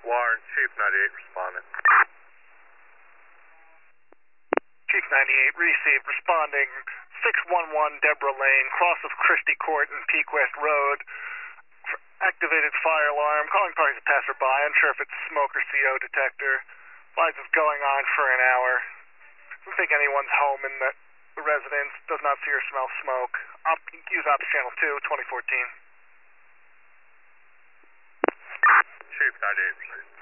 Warren, Chief 98 responding. Chief 98 received, responding 611 Deborah Lane, cross of Christie Court and Peak West Road. Activated fire alarm, calling parties of passerby, unsure if it's smoke or CO detector. Lights is going on for an hour. Doesn't think anyone's home in the residence, does not see or smell smoke. Use Ops Channel 2, 2014. Chief 98, please.